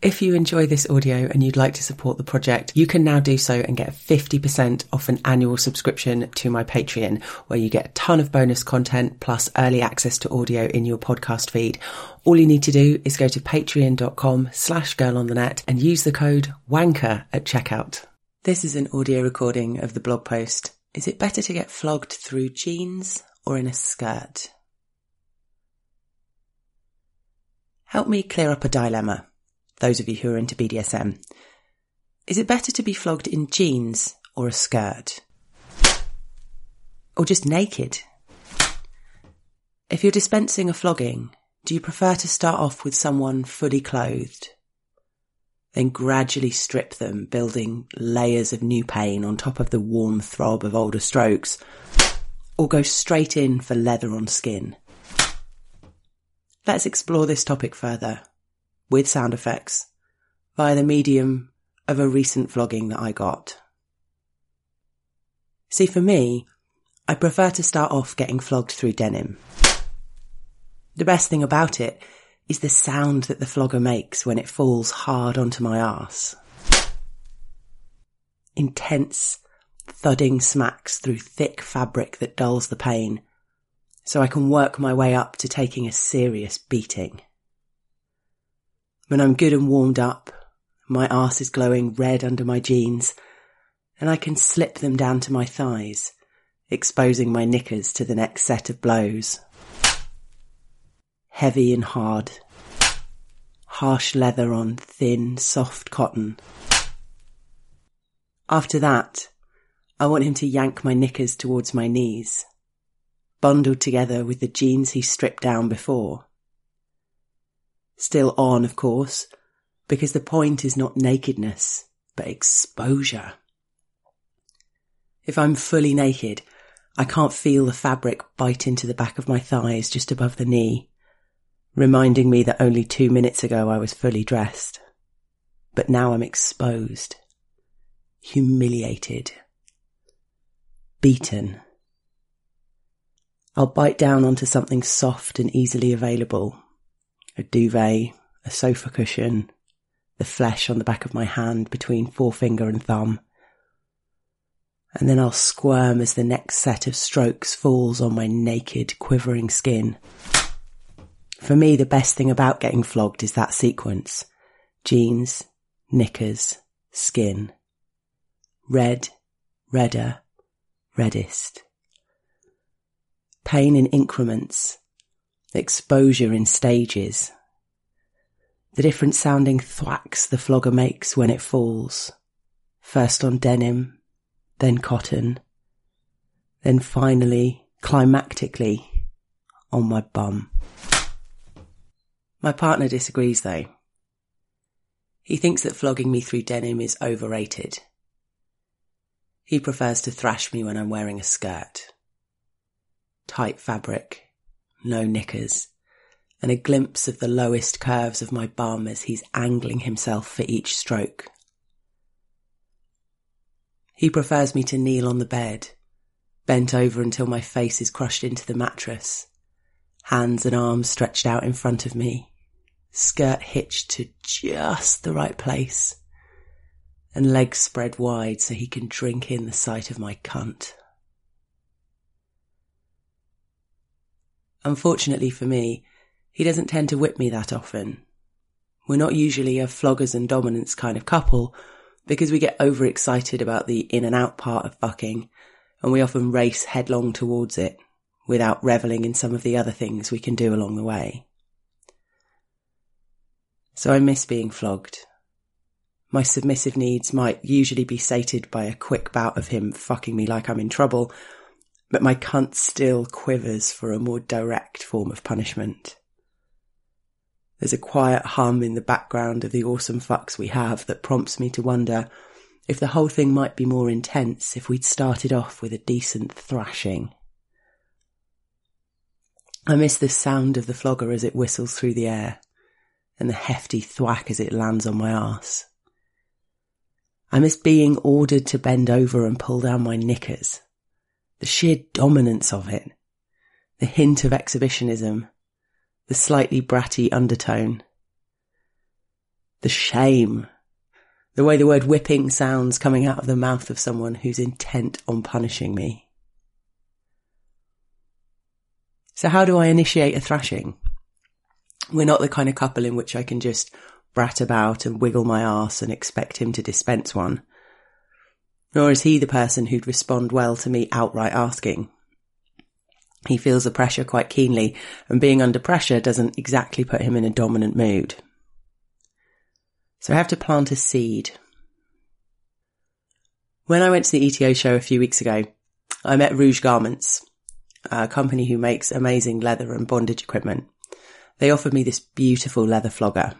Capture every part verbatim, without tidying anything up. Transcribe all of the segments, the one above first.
If you enjoy this audio and you'd like to support the project, you can now do so and get fifty percent off an annual subscription to my Patreon, where you get a ton of bonus content plus early access to audio in your podcast feed. All you need to do is go to patreon.com slash girl on the net and use the code WANKER at checkout. This is an audio recording of the blog post. Is it better to get flogged through jeans or in a skirt? Help me clear up a dilemma. Those of you who are into B D S M. Is it better to be flogged in jeans or a skirt? Or just naked? If you're dispensing a flogging, do you prefer to start off with someone fully clothed, then gradually strip them, building layers of new pain on top of the warm throb of older strokes, or go straight in for leather on skin? Let's explore this topic further, with sound effects, via the medium of a recent flogging that I got. See, for me, I prefer to start off getting flogged through denim. The best thing about it is the sound that the flogger makes when it falls hard onto my arse. Intense, thudding smacks through thick fabric that dulls the pain, so I can work my way up to taking a serious beating. When I'm good and warmed up, my arse is glowing red under my jeans, and I can slip them down to my thighs, exposing my knickers to the next set of blows. Heavy and hard. Harsh leather on thin, soft cotton. After that, I want him to yank my knickers towards my knees, bundled together with the jeans he stripped down before. Still on, of course, because the point is not nakedness, but exposure. If I'm fully naked, I can't feel the fabric bite into the back of my thighs just above the knee, reminding me that only two minutes ago I was fully dressed. But now I'm exposed, humiliated, beaten. I'll bite down onto something soft and easily available. A duvet, a sofa cushion, the flesh on the back of my hand between forefinger and thumb. And then I'll squirm as the next set of strokes falls on my naked, quivering skin. For me, the best thing about getting flogged is that sequence. Jeans, knickers, skin. Red, redder, reddest. Pain in increments. Exposure in stages. The different sounding thwacks the flogger makes when it falls. First on denim, then cotton, then finally, climactically, on my bum. My partner disagrees though. He thinks that flogging me through denim is overrated. He prefers to thrash me when I'm wearing a skirt. Tight fabric. No knickers, and a glimpse of the lowest curves of my bum as he's angling himself for each stroke. He prefers me to kneel on the bed, bent over until my face is crushed into the mattress, hands and arms stretched out in front of me, skirt hitched to just the right place, and legs spread wide so he can drink in the sight of my cunt. Unfortunately for me, he doesn't tend to whip me that often. We're not usually a floggers and dominance kind of couple because we get overexcited about the in and out part of fucking, and we often race headlong towards it without revelling in some of the other things we can do along the way. So I miss being flogged. My submissive needs might usually be sated by a quick bout of him fucking me like I'm in trouble, but my cunt still quivers for a more direct form of punishment. There's a quiet hum in the background of the awesome fucks we have that prompts me to wonder if the whole thing might be more intense if we'd started off with a decent thrashing. I miss the sound of the flogger as it whistles through the air, and the hefty thwack as it lands on my arse. I miss being ordered to bend over and pull down my knickers. The sheer dominance of it, the hint of exhibitionism, the slightly bratty undertone. The shame. The way the word whipping sounds coming out of the mouth of someone who's intent on punishing me. So how do I initiate a thrashing? We're not the kind of couple in which I can just brat about and wiggle my arse and expect him to dispense one. Nor is he the person who'd respond well to me outright asking. He feels the pressure quite keenly, and being under pressure doesn't exactly put him in a dominant mood. So I have to plant a seed. When I went to the E T O show a few weeks ago, I met Rouge Garments, a company who makes amazing leather and bondage equipment. They offered me this beautiful leather flogger.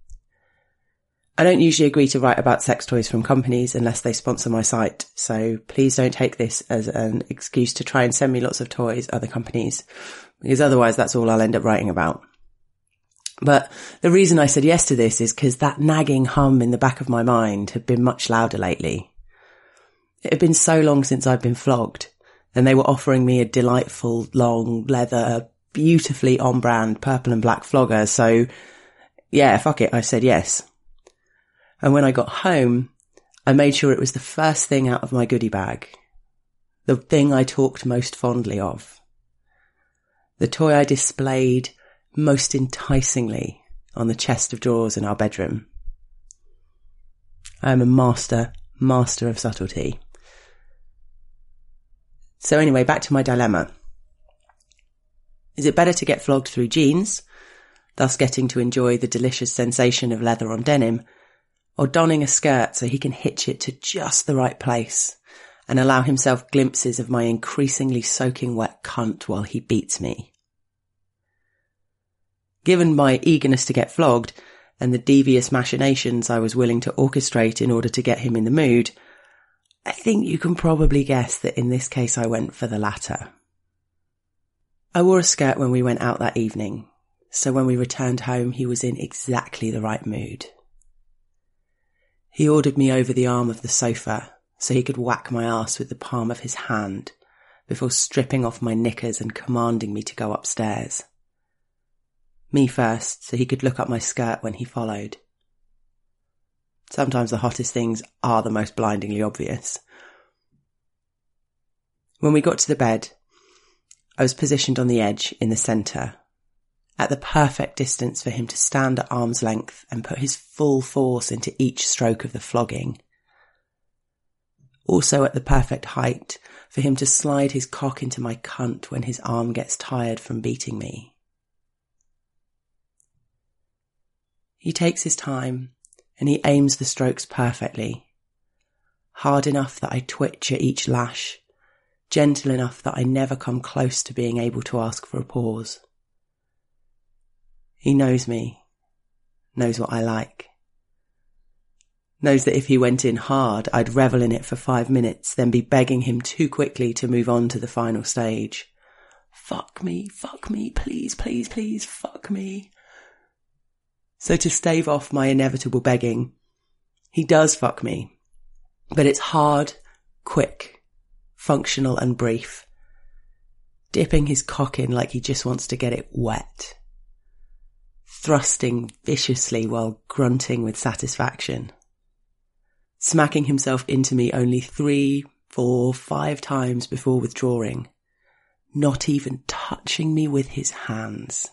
I don't usually agree to write about sex toys from companies unless they sponsor my site, so please don't take this as an excuse to try and send me lots of toys, other companies, because otherwise that's all I'll end up writing about. But the reason I said yes to this is because that nagging hum in the back of my mind had been much louder lately. It had been so long since I'd been flogged, and they were offering me a delightful, long, leather, beautifully on-brand purple and black flogger, so yeah, fuck it, I said yes. And when I got home, I made sure it was the first thing out of my goodie bag. The thing I talked most fondly of. The toy I displayed most enticingly on the chest of drawers in our bedroom. I am a master, master of subtlety. So anyway, back to my dilemma. Is it better to get flogged through jeans, thus getting to enjoy the delicious sensation of leather on denim, or donning a skirt so he can hitch it to just the right place and allow himself glimpses of my increasingly soaking wet cunt while he beats me? Given my eagerness to get flogged and the devious machinations I was willing to orchestrate in order to get him in the mood, I think you can probably guess that in this case I went for the latter. I wore a skirt when we went out that evening, so when we returned home he was in exactly the right mood. He ordered me over the arm of the sofa so he could whack my arse with the palm of his hand before stripping off my knickers and commanding me to go upstairs. Me first, so he could look up my skirt when he followed. Sometimes the hottest things are the most blindingly obvious. When we got to the bed, I was positioned on the edge in the centre, at the perfect distance for him to stand at arm's length and put his full force into each stroke of the flogging. Also at the perfect height for him to slide his cock into my cunt when his arm gets tired from beating me. He takes his time and he aims the strokes perfectly, hard enough that I twitch at each lash, gentle enough that I never come close to being able to ask for a pause. He knows me, knows what I like, knows that if he went in hard, I'd revel in it for five minutes, then be begging him too quickly to move on to the final stage. Fuck me, fuck me, please, please, please, fuck me. So to stave off my inevitable begging, he does fuck me, but it's hard, quick, functional and brief, dipping his cock in like he just wants to get it wet, thrusting viciously while grunting with satisfaction, smacking himself into me only three, four, five times before withdrawing, not even touching me with his hands.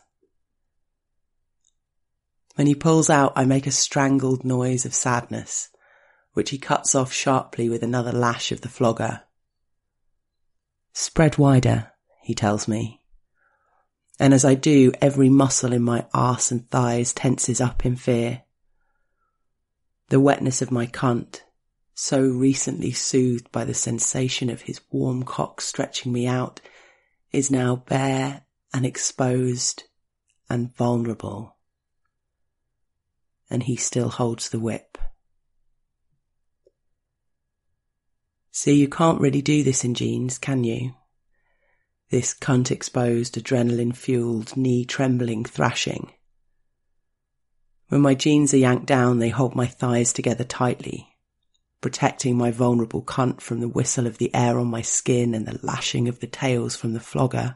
When he pulls out, I make a strangled noise of sadness, which he cuts off sharply with another lash of the flogger. Spread wider, he tells me. And as I do, every muscle in my arse and thighs tenses up in fear. The wetness of my cunt, so recently soothed by the sensation of his warm cock stretching me out, is now bare and exposed and vulnerable. And he still holds the whip. See, you can't really do this in jeans, can you? This cunt-exposed, adrenaline-fueled, knee-trembling thrashing. When my jeans are yanked down, they hold my thighs together tightly, protecting my vulnerable cunt from the whistle of the air on my skin and the lashing of the tails from the flogger.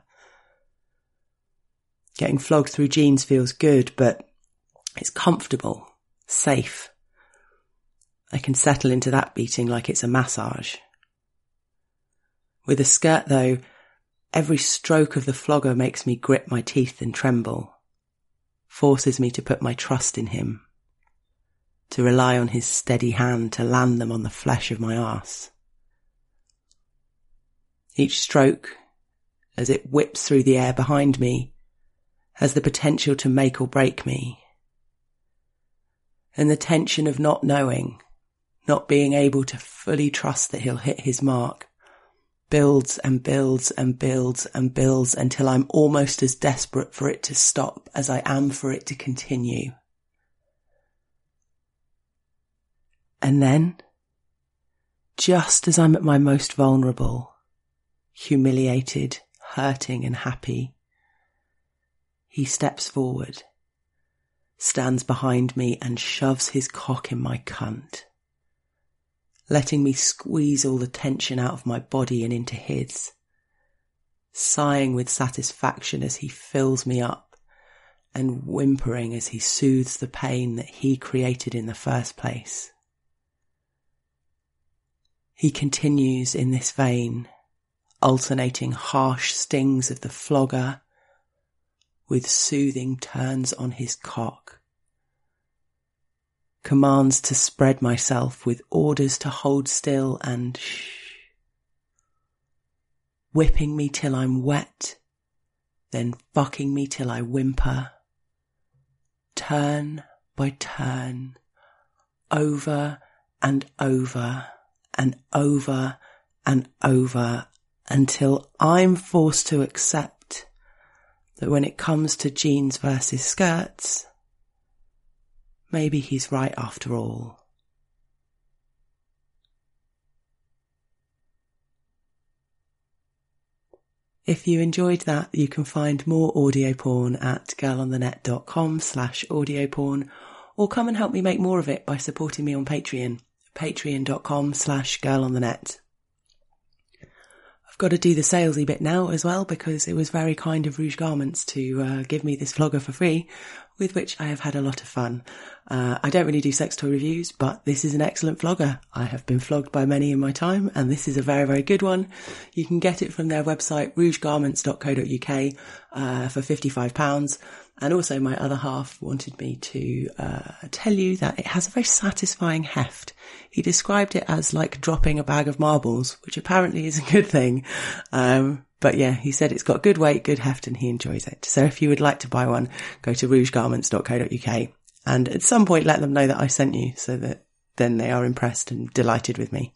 Getting flogged through jeans feels good, but it's comfortable safe. I can settle into that beating like it's a massage. With a skirt, though, every stroke of the flogger makes me grip my teeth and tremble, forces me to put my trust in him, to rely on his steady hand to land them on the flesh of my arse. Each stroke, as it whips through the air behind me, has the potential to make or break me. And the tension of not knowing, not being able to fully trust that he'll hit his mark, builds and builds and builds and builds until I'm almost as desperate for it to stop as I am for it to continue. And then, just as I'm at my most vulnerable, humiliated, hurting and happy, he steps forward, stands behind me and shoves his cock in my cunt, letting me squeeze all the tension out of my body and into his, sighing with satisfaction as he fills me up and whimpering as he soothes the pain that he created in the first place. He continues in this vein, alternating harsh stings of the flogger with soothing turns on his cock, commands to spread myself with orders to hold still and shh, whipping me till I'm wet, then fucking me till I whimper, turn by turn, over and over and over and over, until I'm forced to accept that when it comes to jeans versus skirts, maybe he's right after all. If you enjoyed that, you can find more audio porn at girlonthenet.com slash audio porn, or come and help me make more of it by supporting me on Patreon, patreon.com slash girlonthenet. I've got to do the salesy bit now as well, because it was very kind of Rouge Garments to uh, give me this flogger for free, with which I have had a lot of fun. Uh, I don't really do sex toy reviews, but this is an excellent flogger. I have been flogged by many in my time, and this is a very, very good one. You can get it from their website, rouge garments dot co dot uk, uh, for fifty-five pounds. And also my other half wanted me to uh, tell you that it has a very satisfying heft. He described it as like dropping a bag of marbles, which apparently is a good thing. Um, but yeah, he said it's got good weight, good heft, and he enjoys it. So if you would like to buy one, go to rouge garments dot co dot uk and at some point let them know that I sent you, so that then they are impressed and delighted with me.